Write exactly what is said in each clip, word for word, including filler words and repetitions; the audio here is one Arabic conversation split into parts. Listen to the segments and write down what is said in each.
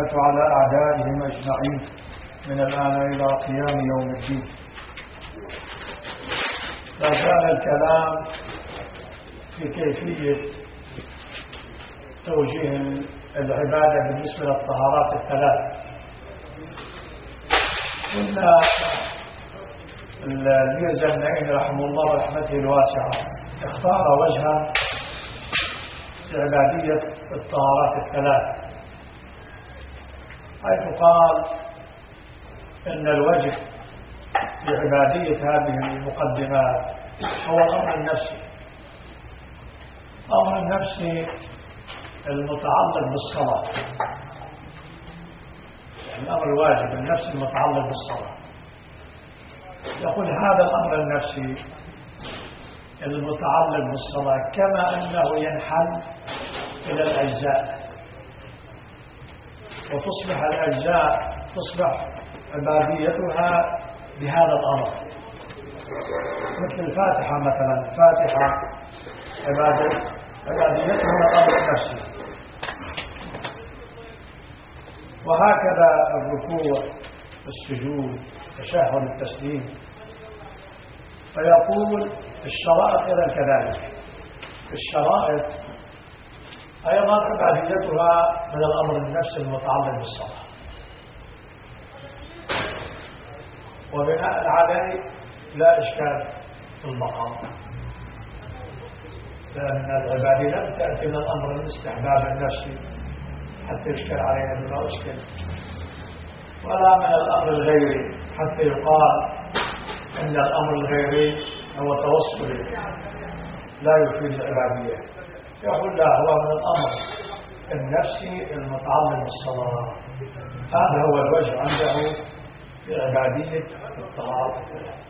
على أعدائهم أجمعين من الآن إلى قيام يوم الدين. لا زال الكلام في كيفية توجيه العبادة بالنسبة للطهارات الثلاث. قلنا الميرزا النعيمي رحمه الله ورحمته الواسعة اختار وجها لعبادية الطهارات الثلاث، حيث قال إن الوجه لعبادية هذه المقدمات هو الأمر النفسي. الأمر النفسي المتعلق بالصلاة، الأمر الواجب النفسي المتعلق بالصلاة. يقول هذا الأمر النفسي المتعلق بالصلاة كما أنه ينحل إلى الأجزاء، وتصبح الأجزاء تصبح عباديتها بهذا الأمر، مثل الفاتحة مثلا. الفاتحة عبادة عباديتها الأمر النفسي، وهكذا الركوع، السجود، تشهد، التسليم. فيقول الشرائط إذا كذلك، الشرائط أيضا عباديتها من الأمر النفسي المتعلق بالصلاة، وبناء عليه لا إشكال في المقام، لأن العبادة لم تأتي من الأمر الاستحباب النفسي حتى يشكل علينا بلا إشكال، ولا من الأمر الغيري حتى يقال إن الأمر الغيري هو توصلي لا يفيد العبادية. يقول لا، هو من الأمر النفسي المتعلق بالصلاة. هذا هو الوجه عنده في عبادية الطهارة.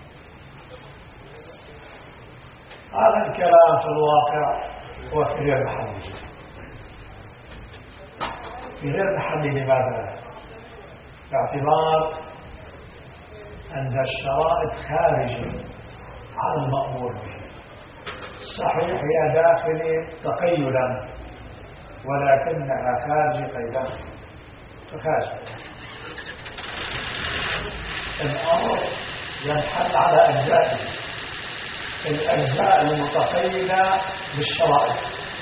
هذا الكلام في الواقع هو في غير محله. في غير محله لماذا؟ باعتبار أن الشرائط خارجة عن المأمور به. صحيح هي داخل تقيدا، ولكنها خارج قيدا، فخارج الأمر ينحل على أجزائه، الأجزاء المتقيدة بالشرائط،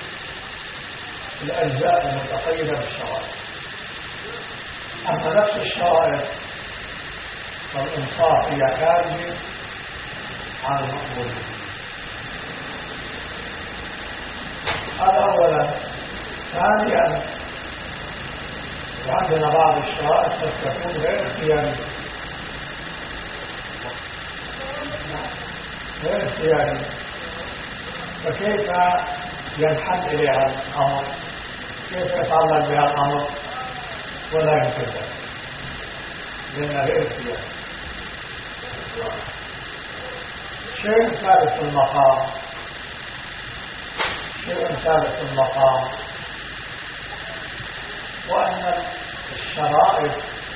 الأجزاء المتقيدة بالشرائط. أما نفس الشرائط فالإنصاف هي خارج عن المأمور. هذا أولا. ثانيا، وعندنا بعض الشرائط قد تكون غير اختيارية، غير اختيارية، فكيف ينحل إليها الأمر؟ كيف يتعلق بها الأمر؟ ولا يمكن ذلك، لأنها غير اختيارية. شيء ثالث في المقام، شيء ثالث في المقام وأن الشرائط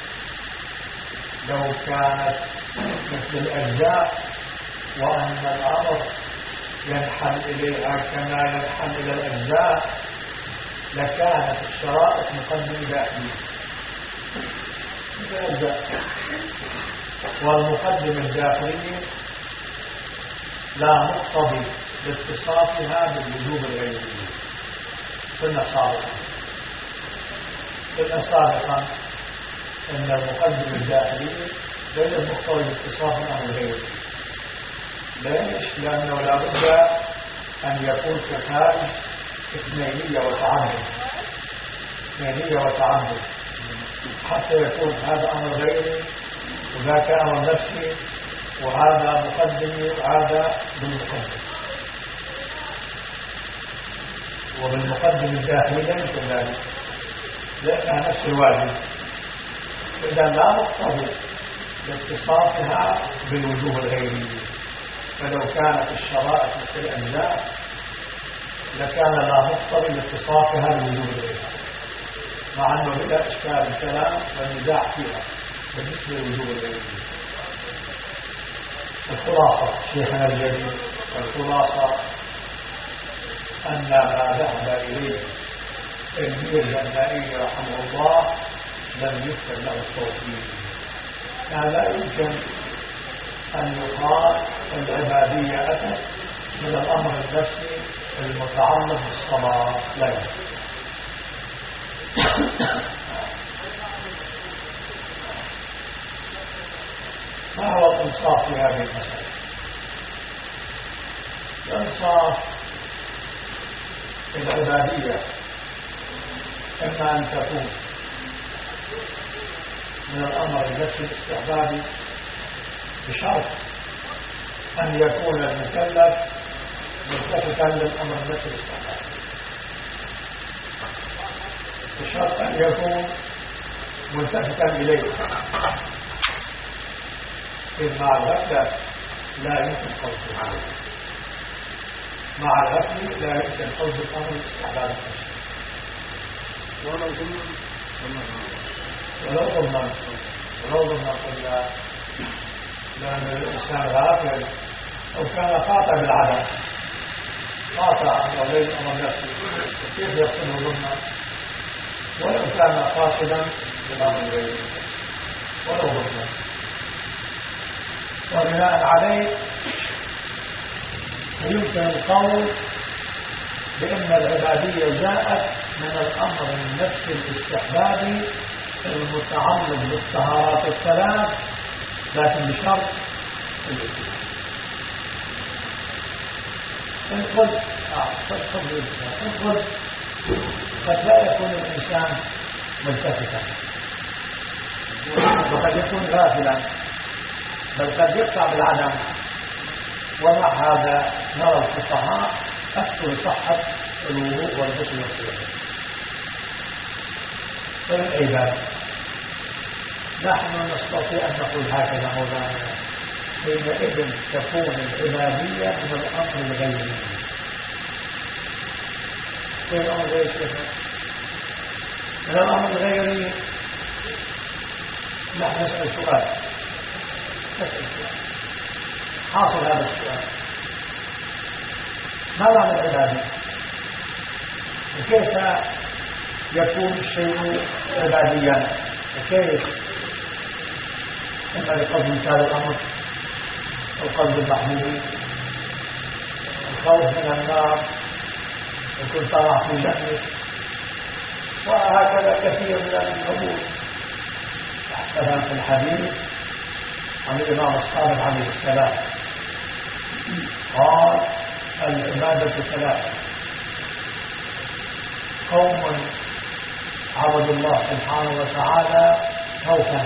لو كانت مثل الأجزاء وأن الأمر ينحل إليها كما ينحل إلى الأجزاء لكانت الشرائط مقدمة داخلية والمقدمة الداخلية لا مقتضي لاتصافها بالوجوب الغيري. قلنا سابقا قلنا سابقا أن المقدمة الداخلية غير مقتضي لاتصاف الأمر الغيري. ليش؟ لأنه لابد أن يكون كخارج اثنينية وتعدد، اثنينية وتعدد حتى يكون هذا أمر غيري وذاك أمر نفسي، وهذا مقدمي وهذا بالمقدم، وبالمقدم الداخلي كذلك، لأنها نفس الواجب. إذا لا مقتضي لاتصافها بالوجوه الغيري. فلو كانت الشرائط مثل الأجزاء لكان لا مقتضي لاتصافها بالوجوه الغيري، مع أنه بلا إشكال الكلام والنزاع فيها بالنسبة للوجوه الغيري. الخلاصة شيخنا الجليل، الخلاصة أن ما ذهب إليه الميرزا النعيمي رحمه الله لم يكتب له التوفيق. لا يمكن أن يقال العبادية أتت من الأمر النفسي المتعلق بالصلاة، لا يمكن. ما هو الإنصاف في هذه المسألة؟ الإنصاف في العبادية إما أن تكون من الأمر النفسي الاستحبابي بشرط أن يكون المكلف ملتفتا للأمر النفسي الاستحبابي، بشرط أن يكون ملتفتا إليه. إذ مع الغفلة لا يمكن قصد عليه، مع الغفلة لا يمكن قصد الأمر الاستحبابي ولو ضمن ولو ضمن ولو ضمن قلنا، لأن الإنسان غافل أو كان قاطع بالعدم، قاطع أن ولي الأمر نفسه كيف يصل ضمن، ولو كان قاصدا بالأمر غيره ولو ضمن. وبناء عليه يمكن القول بأن العبادية جاءت من الأمر النفسي الاستحبابي المتعلق بالطهارات الثلاث، لكن بشرط الاتباع. إن قلت إن قلت قد لا يكون الإنسان ملتفتا وقد يكون غافلا، بل قد يقطع بالعدم، ومع هذا نرى الفقهاء أكثر صحة الوضوء والغسل والصلاة. فالعبادة نحن نستطيع أن نقول هكذا مولانا، حينئذ تكون العبادية من الأمر الغيري. كيف الأمر الغيري؟ من الأمر الغيري نحن نسأل سؤال نسأل سؤال حاصل هذا السؤال: ما معنى العبادة؟ وكيف يكون الشيء عباديا؟ وكيف إما لقصد مثال الأمر أو قصد المحبوب، الخوف من النار، وكن طمع في جهنك، وهكذا كثير من الأمور. مثلا في الحديث عن الإمام الصادق عليه السلام قال: العبادة ثلاثة: قوم عبدوا الله سبحانه وتعالى خوفا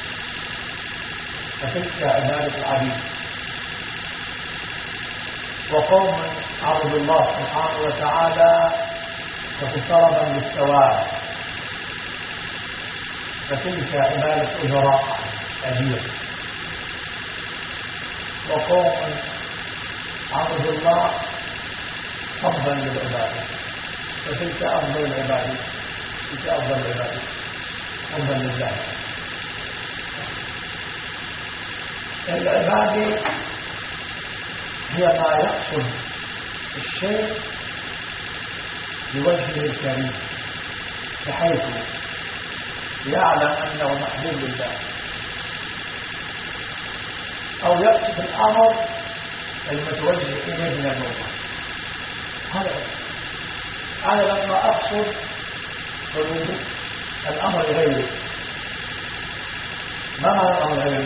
فتلك عبادة العبيد، وقوم عبدوا الله سبحانه وتعالى فطلبا للثواب فتلك عبادة أجراء أجير، وقوم عبدوا الله حبا للعبادة فتلك أفضل العبادة تلك أفضل العبادة حبا لله. العبادة هي ما يقصد الشيء بوجهه الكريم بحيث يعلم أنه محبوب لله، أو يقصد الأمر المتوجه إليه من الموضوع. هذا أنا لما أقصد الأمر غيري، ما معنى الأمر غيري؟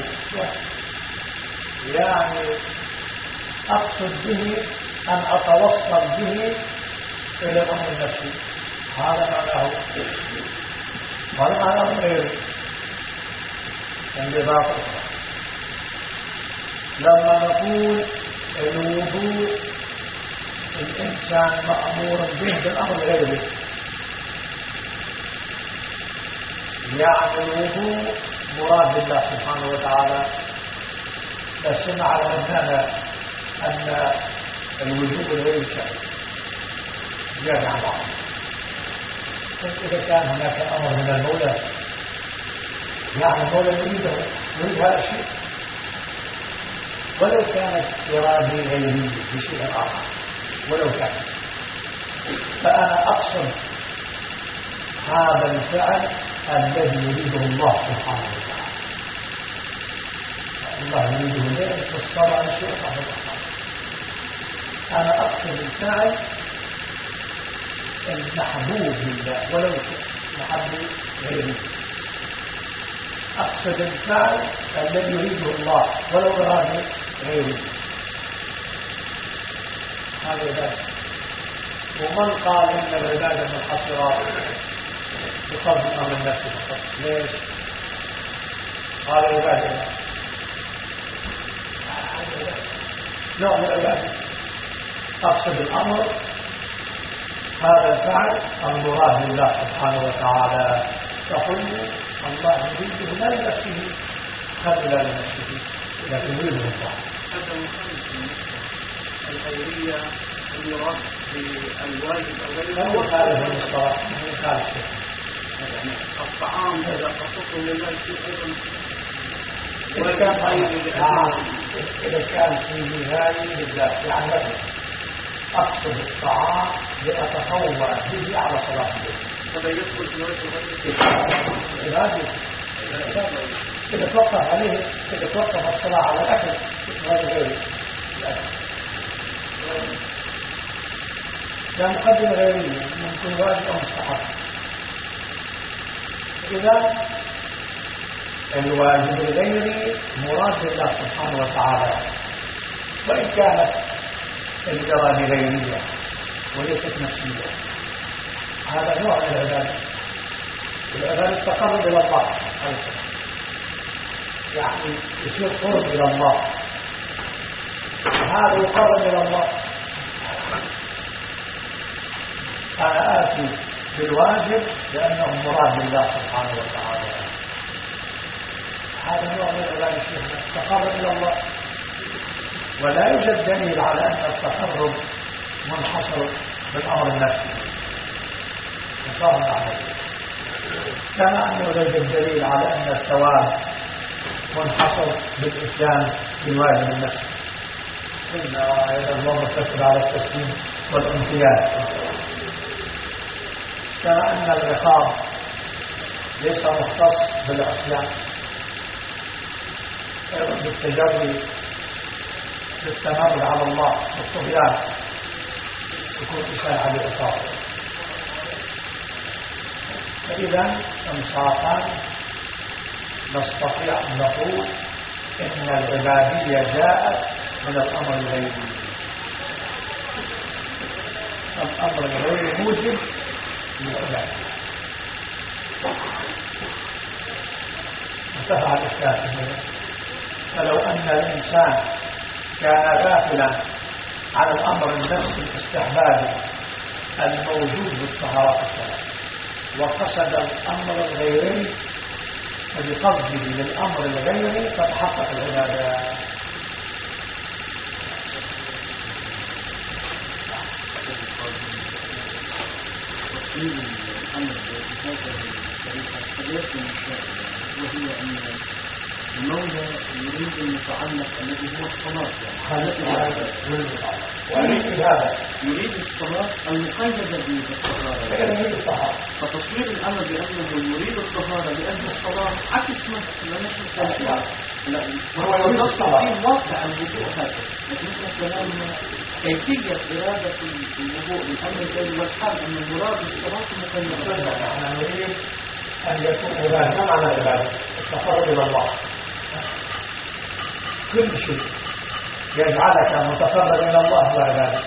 يعني أقصد به أن أتوصل به إلى الأمر النفسي، هذا معناه هذا معناه غيري. انضباط أخرى لما نقول الوضوء الإنسان مأمور به بالأمر الغيري، يعني الوضوء مراد بالله سبحانه وتعالى، بس نعلم أننا أن الوجوب الغير شيء زيادة عن بعض. إذا كان هناك أمر من المولى يعني المولى يريده يريد هذا الشيء، ولو كانت إرادة غيرية بشيء آخر، ولو كان، فأنا أقصد هذا الفعل الذي يريده الله سبحانه وتعالى. الله يريده ليه فالصار على شيء قبل الأخر. أنا أقصد الفعل المحبوب لله ولو شيء محبوب غيره. أقصد الفعل الذي يريده الله ولو أراد غيره. هذا ذلك. ومن قال إن العبادة منحصرة بقصد الأمر النفسي فقط؟ ليش؟ قال العبادة نوع من العبادة. أقصد الأمر هذا الفعل المراد لله سبحانه وتعالى. تقول الله يريده لا لنفسه خل لا لنفسه لكن يريده الله. هذا مخالف الخيرية المراد بالواجب أو غيره. لم يخالف المصطلح، لم يخالف شيء. يعني الطعام إذا خصصه لله شيء أيضا إذا كان إذا كان في نهاية بالذات يعني مثلا أقصد الطعام لأتطوع به على صلاة الليل. هذا يدخل في وجه غير إذا توقف عليه إذا توقف الصلاة على الأكل هذا غير لا مقدمة غيرية ممكن واجب أو مستحب. إذا الواجب الغيري مراد لله سبحانه وتعالى وإن كانت الإرادة غيرية وليست نفسية. هذا نوع من العبادة. العبادة تقرب إلى الله أيضا يعني يصير قرب إلى الله. هذا يقرب إلى الله. أنا آتي بالواجب لأنه مراد لله سبحانه وتعالى. هذا نوع من العبادة تقرب إلى الله. ولا يوجد دليل على أن التقرب منحصر بالأمر النفسي وصار العمل. كما أنه لا يوجد دليل على أن الثواب منحصر بالإتيان بالواجب النفسي. إن آية الله متكد على التسليم والامتياز. كما أن العقاب ليس مختص بالعصيان أيضا بالتجري بالتمرد على الله والطغيان يكون إشارة بالعقاب. فإذا انصافا نستطيع أن نقول إن العبادية جاءت من الأمر الغيري. الأمر الغيري موجب للعبادية. انتهى الإشكال. فلو أن الإنسان كان غافلا على الأمر النفسي الاستحبابي الموجود بالطهارة الثلاث وقصد الأمر الغيري فبقصده للأمر الغيري فتحقق العبادة. تصميم الأمر بهذا الطريقة ثلاثة مشاكل وهي أن المولى يريد المتعلق الذي هو الصلاة يعني هذا يريد الصلاة المقيدة بالطهارة. فتصوير الأمر بأنه يريد الطهارة لأجل الصلاة عكس ما نحن نتكلم. لا هو يريد الصلاة في واقع الوضوء هذا لكن نحن كلامنا كيفية إرادة الوضوء الأمر الغير والحال أن المراد الصلاة مقيدة. نحن نريد أن يكون عبادة. ما معنى العبادة؟ التقرب إلى الله. كل شيء يجعلك متقرب إلى الله هو عبادة.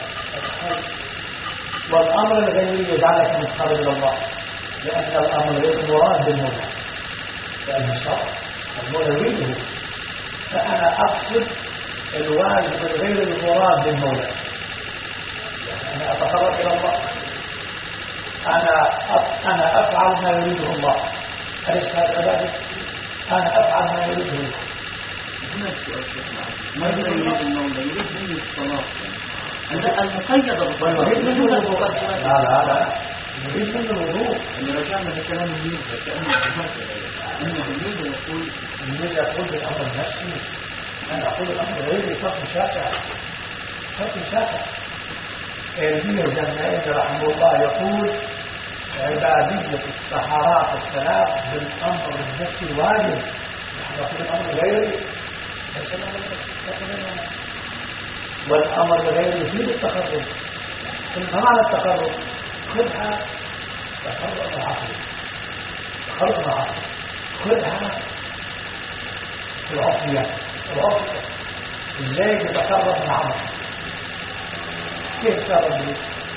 والأمر الغيري يجعلك متقرب إلى الله لأن الأمر غير مراد بالمولى لأن الشرع المولى يريده. فأنا أقصد الواجب الغير المراد بالمولى. يعني أنا أتقرب إلى الله. أنا أنا أفعل ما يريده الله. أليس هذا عبادة؟ أنا أفعل ما يريده الله. هنا السؤال شيخ معي ماذا يريد المولى؟ يريد مني الصلاة المقيدة والمريد منه الوضوء. لا لا لا يريد منه الوضوء. اللي رجعنا لكلام الميزة كأنه أنه الميزة يقول الميزة يقول بالأمر النفسي. أنا أقول الأمر غيري فرق شاسع فرق شاسع. الميزة النائب رحمه الله يقول عبادية الطهارات الثلاث بالأمر النفسي الواجب. نحن في الأمر غيري ليس الأمر النفسي، والأمر الغيري يفيد التقرب. ما معنى التقرب؟ خذها تقرب العقل، تقرب العقل، خذها في العقلية. العقل ازاي يتقرب من عمل؟ كيف يتقرب به؟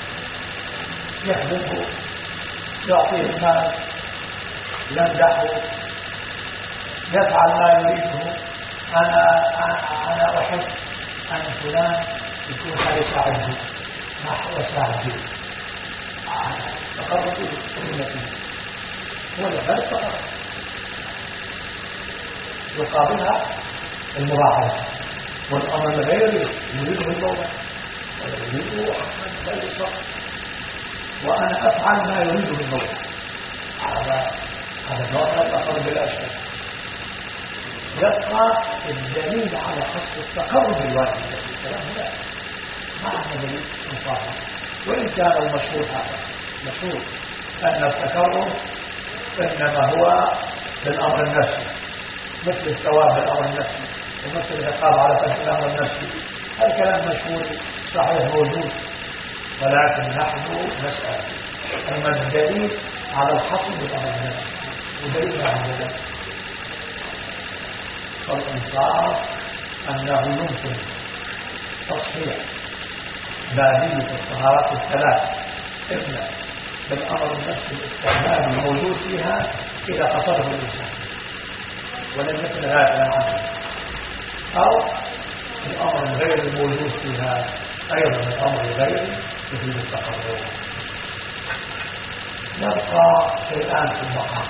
يخدمه، يعطيه المال، يمدحه، يفعل ما يريده. انا انا احب ان فلان يكون سيساعده نحو ساعده، تقرب به ولا بل تقرب. يقابلها المراعاة، والأمر الغيري يريده المولى ولا يريده أحمد بل الصبر، وأنا أفعل ما يريده المولى. هذا هذا نوع من التقرب بالأشياء. يبقى الدليل على خص التقرب الواجب في الكلام هنا معنى دليل مصاحب، وإن كان المشهور هذا مشهور أن التقرب إنما هو بالأمر النفسي، مثل الثواب بالأمر النفسي ومثل العقاب على ترك الأمر النفسي. الكلام مشهور صحيح موجود، ولكن نحن نسأل أما الدليل على الحصر بالأمر النفسي ودليل على ذلك. فالإنصاف أنه يمكن تصحيح بادية الطهارات الثلاث إما بالأمر النفسي الاستعمال الموجود فيها إذا قصده الإنسان ولم يكن غافلا عنه، أو الأمر الغير الموجود فيها أيضا الأمر الغير يفيد التقرب. يبقى شيئان في المقام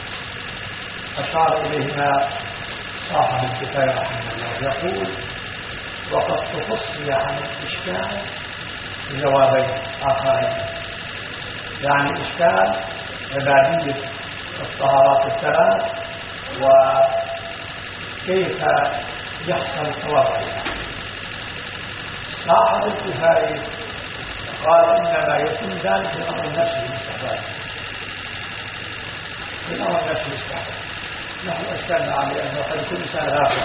أشار إليهما صاحب الكفاية رحمه الله، يقول وقد تفصل عن الإشكال جوابين آخرين، يعني إشكال عبادية الطهارات الثلاث وكيف يحصل الثواب عليها. صاحب الكفاية قال إنما يكون ذلك في الأمر النفسي الاستحباب، في الأمر النفسي الاستحباب. نحن أشكلنا عليه أنه قد يكون إنسان غافل.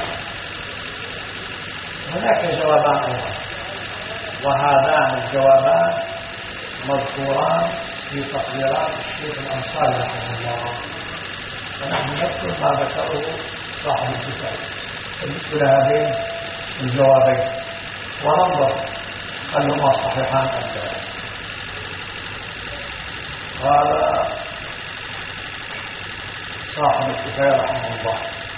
هناك جوابان أيضا، وهذان الجوابان مذكوران في تقريرات الشيخ الأنصاري رحمه الله، ونحن نذكر ما ذكره صاحب الكفاية بالنسبة لهذين الجوابين وننظر هل هما صحيحان أم لا. قال صاحب الكفاية رحمه الله،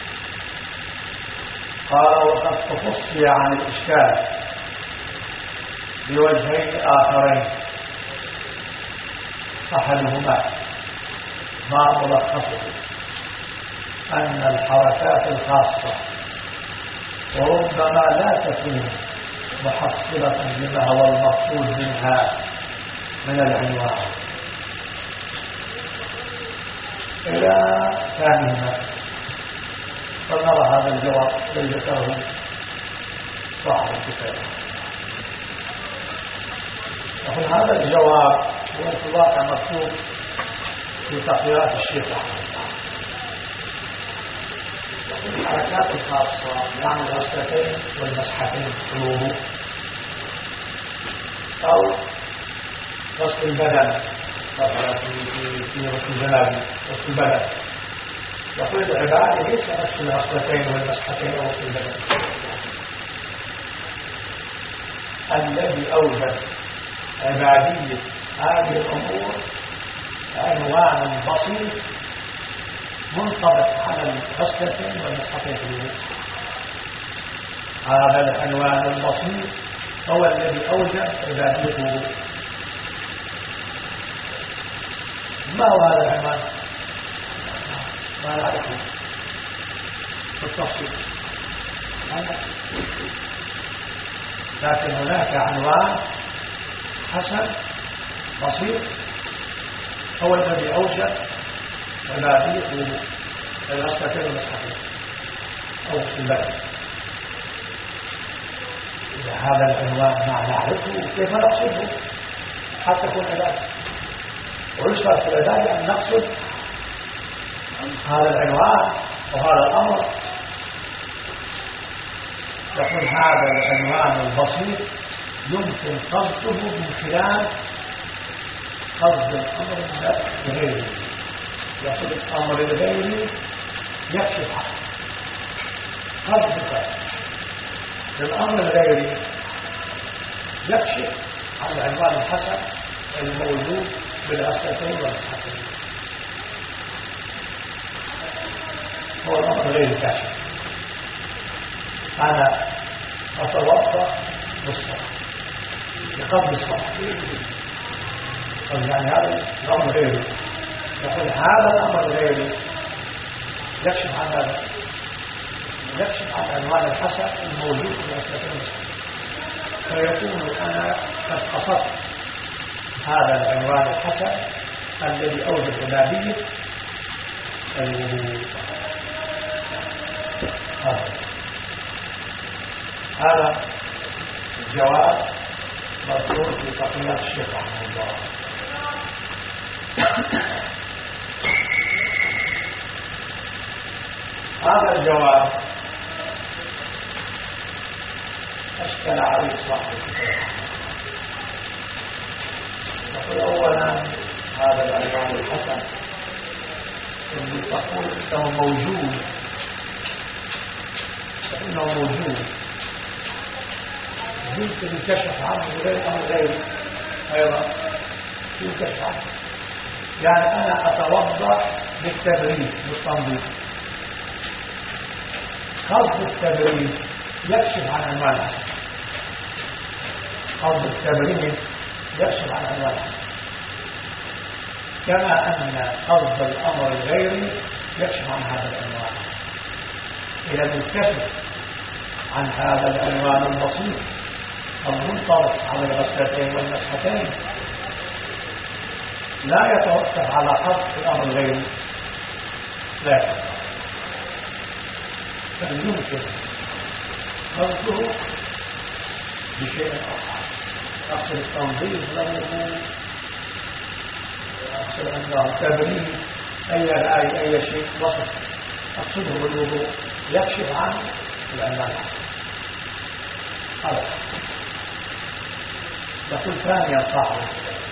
قال وقد تفصي عن الإشكال بوجهين آخرين، أحدهما ما ملخصه أن الحركات الخاصة وربما لا تكون محصلة لما هو المقصود منها من العنوان إلى ثانيهما. فنرى هذا الجواب الذي ذكره صاحب الكتاب. يقول هذا الجواب هو في الواقع مكتوب في تقريرات الشيخ رحمه الله. يقول الحركات الخاصة يعني الغسلتين والمسحتين في الوضوء أو غسل البدن مثلا في غسل الجنابة غسل البدن. يقول العبادة ليس نفس الغسلتين والمسحتين أو غسل البدن. الذي أوجد عبادية هذه الأمور عنوان بسيط منطبق على الغسلتين والمسحتين في الوضوء. هذا العنوان البسيط هو الذي أوجد عبادية الوضوء. ما هو هذا العنوان؟ ما نعرفه بالتفصيل، لكن هناك عنوان حسن بسيط هو الذي أوجد عبادية الوضوء الغسلتين والمسحتين أو في البدن. إذا هذا العنوان ما نعرفه كيف نقصده حتى تكون عبادة؟ ويشترط في ذلك أن نقصد هذا العنوان وهذا الأمر. يكون هذا العنوان البسيط يمكن قصده من خلال قصد الأمر الغيري. يقصد الأمر الغيري يكشف عنه. قصدك للأمر الغيري يكشف عن العنوان الحسن الموجود بالأسلتين والأسلتين. هو الأمر غير الكاشف. أنا أتوضأ بالصلاة لقبل الصلاة، يعني هذا الأمر غيري. يقول هذا الأمر غيري يكشف عن هذا، يكشف عن عنوان الحسن الموجود في الأسلتين. فيكون أنا قد قصدت هذا العنوان الحسن الذي أوجد بابية الوضوء. هذا الجواب مذكور في تقرير الشيخ رحمه الله. هذا الجواب أشكل عليه صاحب الكتاب. يقول أولا هذا العنوان الحسن اللي تقول إنه موجود، فإنه موجود يمكن الكشف عنه غير أمر غيره أيضا يكشف عنه. يعني أنا أتوضأ بالتبريد بالتنظيف. قصد التبريد يكشف عن عنوان الحسن. قصد التبريد يكشف عن عنوان الحسن، كما أن قصد الأمر الغيري يكشف عن هذا العنوان. إذا الكشف عن هذا العنوان البسيط المنطبق على الغسلتين والمسحتين لا يتوقف على قصد الأمر الغيري، لا بل يمكن قصده بشيء آخر. أقصد التنظيف له، أقصد أنه تبريد أي رأي أي شيء وصف أقصده بالوضوء يكشف عن العنوان هذا. يقول ثانيا صاحب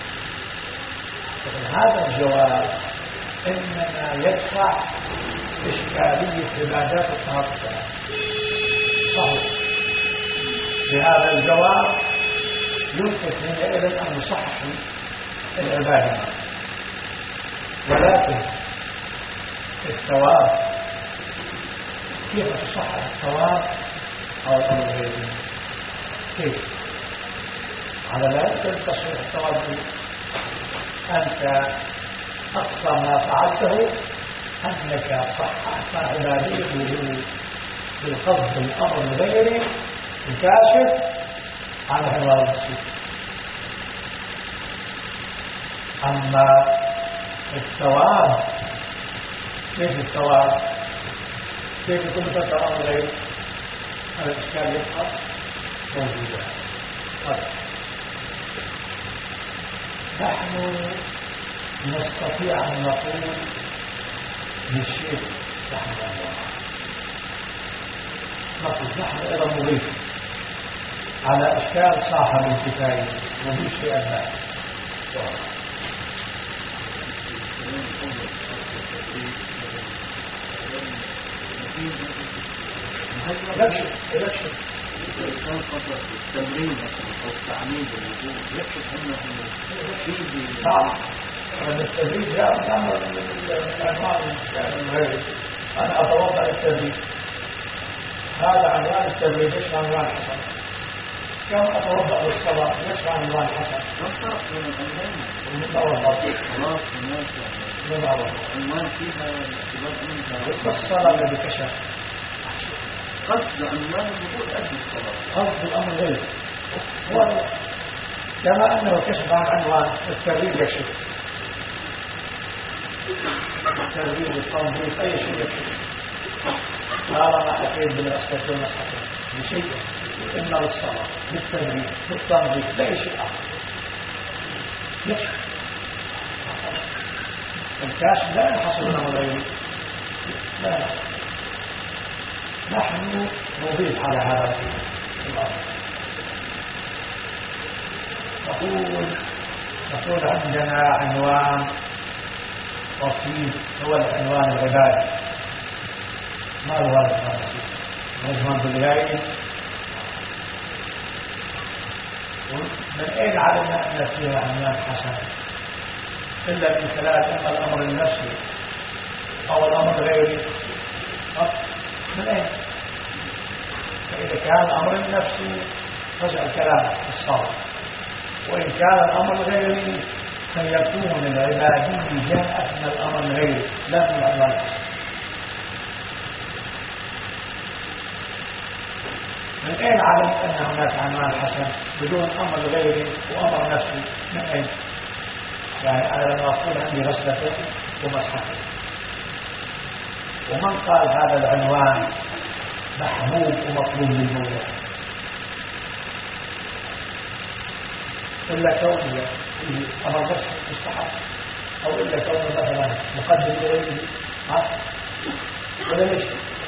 هذا الجواب إنما يدفع إشكالية عبادات الطهارة صحيح. بهذا الجواب يمكن حينئذ أن نصحح العبادة، ولكن الثواب كيف تصحح الثواب أو الأمر غيره؟ كيف؟ على لا يمكن تصحيح الثواب. أنت أقصى ما فعلته أنك صححت عبادته بالقصد الأمر الغيري الكاشف عن عنوان الشيء. أما الثواب كيف الثواب؟ كيف يكون الثواب غير؟ هذا الإشكال يبقى موجودا. نحن نستطيع أن نقول للشيخ رحمه الله نقول نحن أيضا نضيف على إشكال صاحب الكفاية نضيف شيئا ما. يكشف يكشف الإنسان قدر التمرين مثلا أو التعميد الوضوء يكشف أنه فيه نعم. التدريب لا أمر من العنوان الغيري. أنا أتوضأ التدريب، هذا عنوان التدريب يشمل عنوان حسن. كم أتوضأ للصلاة يشمل عنوان حسن. ما فرق بين الأمرين؟ المتوضأ خلاص هناك عنوان فيها الاعتبار منها. اسم الصلاة الذي كشف قصد عنوان الوضوء أجل الصلاة، قصد الأمر غير هو كما أنه كشف عن عنوان التدريب يكشف التدريب التنظيف أي شيء يكشف. لا ما أكيد بالأسفل والمسحة بشيء إما بالصلاة بالتدريب بالتنظيف لا شيء آخر يكشف. الكاشف لا ينحصر له غيره، لا، نحن نضيف على هذا الأمر. نقول نقول عندنا عنوان بسيط هو العنوان العبادي. ما هو هذا العنوان البسيط؟ العنوان بالغيب. من أين علمنا أن فيها عنوان حسن؟ إلا من خلال إما الأمر النفسي أو الأمر الغيري. من أين؟ فإذا كان الأمر النفسي فجأة الكلام في الصلاة، وإن كان الأمر الغيري فيكون العبادي جاءت من الأمر الغيري لا من العنوان الحسن. من أين علم أن هناك عنوان حسن بدون أمر غيري وأمر نفسي؟ من أين؟ يعني أنا لما أقول عندي غسلتين ومسحتين، ومن قال هذا العنوان محبوب ومطلوب للمولى إلا كونه فيه أمر نفسي مستحب، أو إلا كونه مثلا مقدم لغيره، ها؟ ولا ليش؟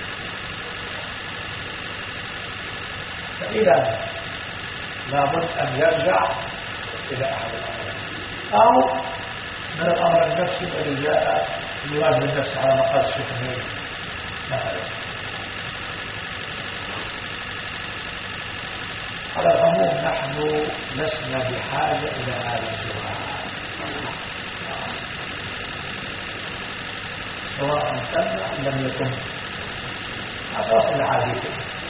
فإذا لابد أن يرجع إلى أحد الأمرين، أو من الأمر النفسي الذي جاء يواجه النفس على مقال الشيخ النبي مثلا. على العموم نحن لسنا بحاجة إلى هذا الجواب سواء تم أم لم يكن، أساس العادية.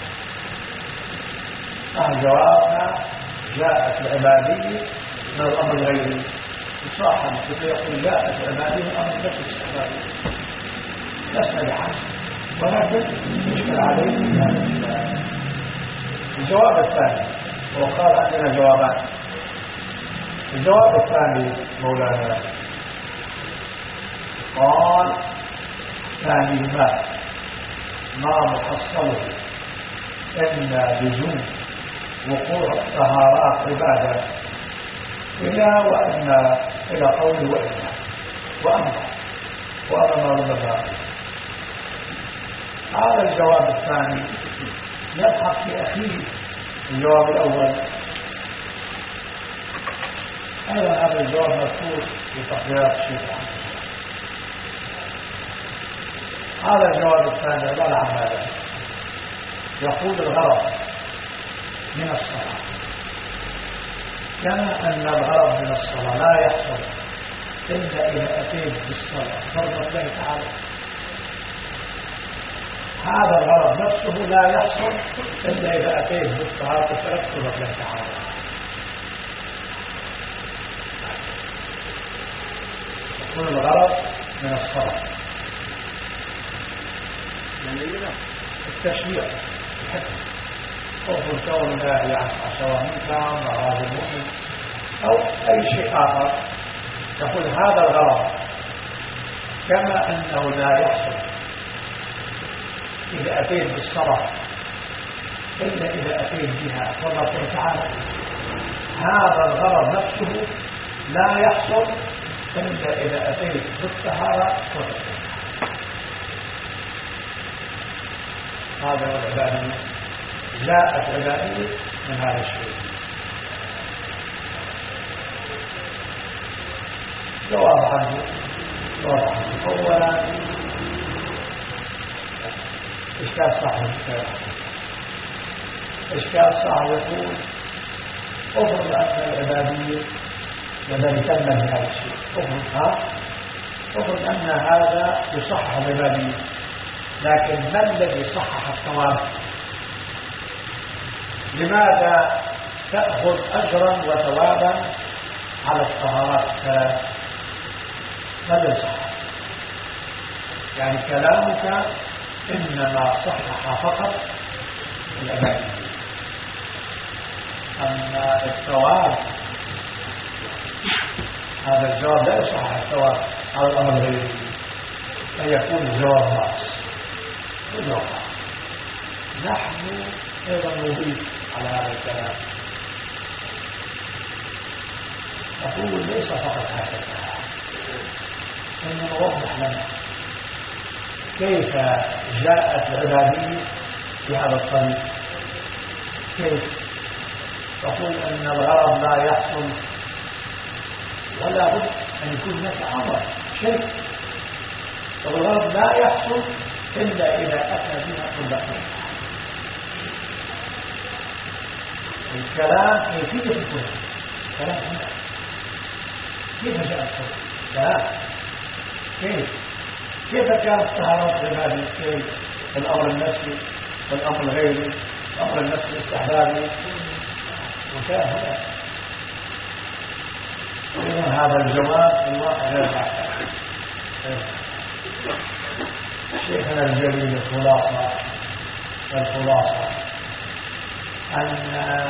جوابنا جاءت العبادية من الأمر الغيري، صاحب يقول جاءت العبادية من الأمر النفسي الاستحبابي، لسنا بحاجة، ولكن يشكل عليه هذا الجواب الثاني. وقال عندنا جوابان. الجواب الثاني مولانا قال ثاني ما ما محصله إن لزوم وقوع الطهارات عبادة إلى وأن إلى قول وإلا وأما وأما ولما. هذا الجواب الثاني يلحق في أخيه الجواب الأول. أيضا هذا الجواب مذكور في تقريرات الشيخ. هذا الجواب الثاني عبارة عن ماذا؟ يقول الغرض من الصلاة كما أن الغرض من الصلاة لا يحصل إلا إذا أتيت بالصلاة فرض الله تعالى. هذا الغرض نفسه لا يحصل إلا إذا أتيت بالطهارة فرض الله تعالى. يكون الغرض من الصلاة التشريع الحكم خوف الكون الله يعني سواء منك وراء المؤمن أو أي شيء آخر. يقول هذا الغرض كما أنه لا يحصل إذا أتيت بالصلاة إلا إذا أتيت بها والله تعالى. هذا الغرض نفسه لا يحصل إلا إذا أتيت بالطهارة والطهارة. هذا هو العبادية. جاءت عبادية من هذا الشيء. جواب عنه جواب عنه أولا إشكال صاحب إشكال صاحب يقول أفرض أن العبادية الذي تم من هذا الشيء أفرض أفرض أن هذا يصحح العبادية، لكن ما الذي صحح الثواب؟ لماذا تأخذ أجرا وثوابا على الطهارات الثلاث؟ ماذا صحح؟ يعني كلامك إنما صحح فقط العبادية، أما الثواب هذا الجواب لا يصحح الثواب على الأمر غيره، فيكون الجواب ناقص. الجواب ناقص. نحن أيضا نضيف على هذا الكلام نقول ليس فقط هكذا، إنما وضح لنا كيف جاءت العبادية بهذا الطريق. كيف تقول أن الغرض لا يحصل ولا بد أن يكون هناك أمر شيء، والغرض لا يحصل إلا إذا أتى بها كل خير. الكلام كيفية الكل كلام هنا كيف جاء الكل كلام كيف كيف كانت طهارات العبادة، كيف الأمر النفسي والأمر الغيري، الأمر النفسي الاستحبابي وكان هنا. إذن هذا الجواب الواقع غير معتاد. شيخنا الجليل الخلاصة الخلاصة أن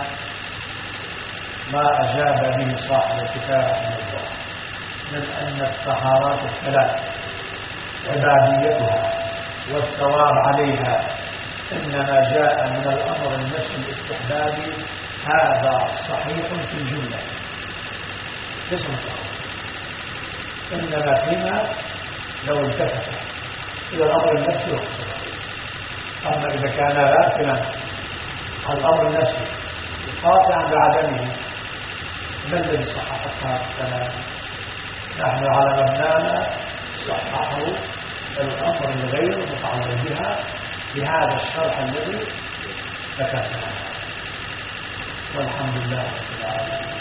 ما أجاب به صاحب الكتاب من الله من أن الطهارات الثلاث عباديتها والثواب عليها إنما جاء من الأمر النفسي الاستحبابي، هذا صحيح في الجملة ليس مطلقا، إنما فيما لو التفت إلى الأمر النفسي واقتصر. أما إذا كان غافلا عن الأمر النفسي قاطعا بعدمه، ما الذي صحح الكلام؟ نحن على مبنانا صححه الأمر الغير متعلق بها بهذا الشرح الذي ذكرناه. والحمد لله رب العالمين.